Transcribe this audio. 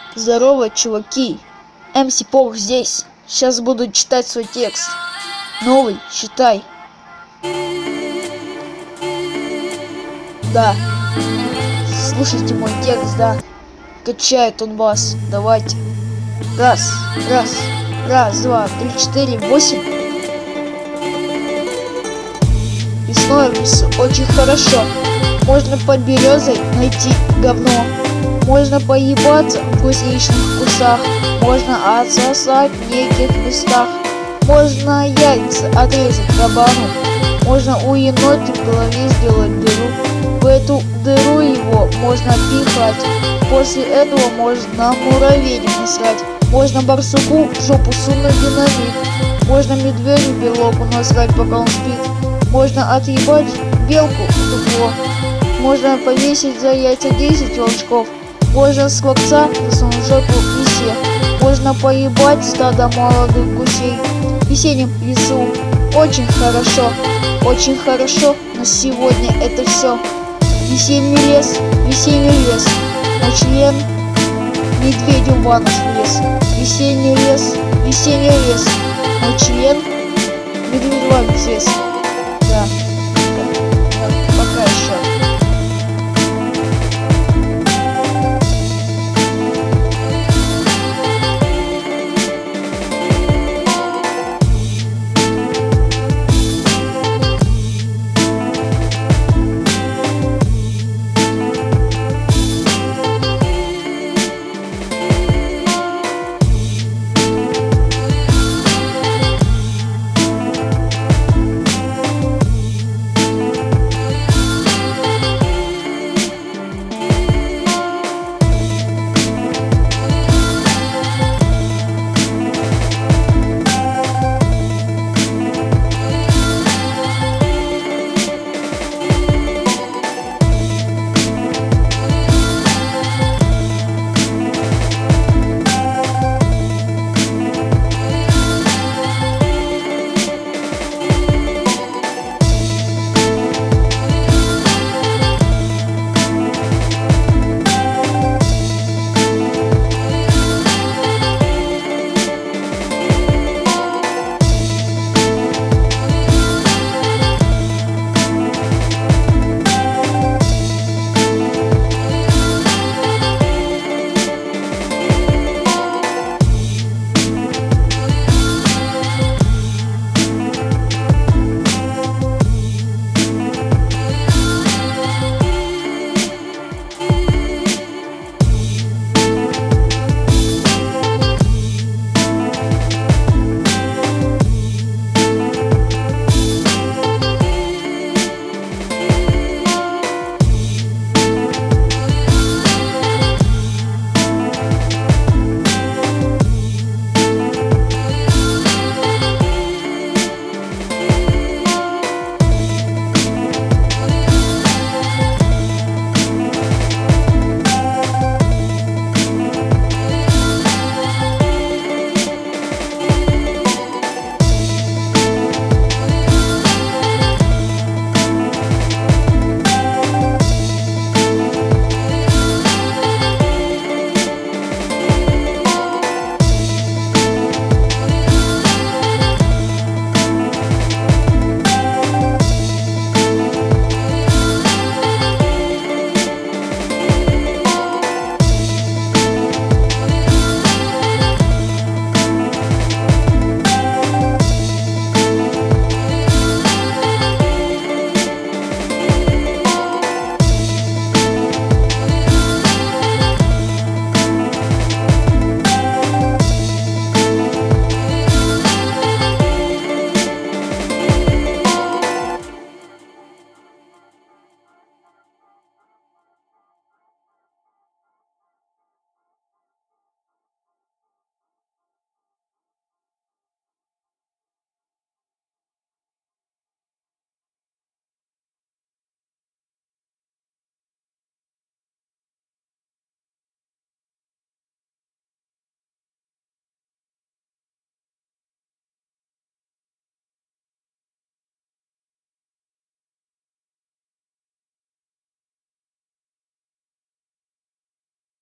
Здорово, чуваки. МС Пох здесь. Сейчас буду читать свой текст. Новый, читай. Да. Слушайте мой текст, да. Качает он вас. Давайте. Раз, два, три, четыре, 8. Весной в лесу очень хорошо. Можно под березой найти говно. Можно поебаться в гусеничных кустах. Можно отсосать в неких местах. Можно яйца отрезать кабану. Можно у енота в голове сделать дыру. В эту дыру его можно пихать. После этого можно муравейник насрать. Можно барсуку в жопу сунуть динамит. Можно медведю белоку насрать, пока он спит. Можно отъебать белку в дупло. Можно повесить за яйца 10 волчков. Можно с хлопца засунуть в жопу лисе. Можно поебать стадо молодых гусей. В весеннем лесу очень хорошо. Очень хорошо, но сегодня это все. Весенний лес, мой член медведю в анус влез. Весенний лес, мой член медведю в анус влез. Да.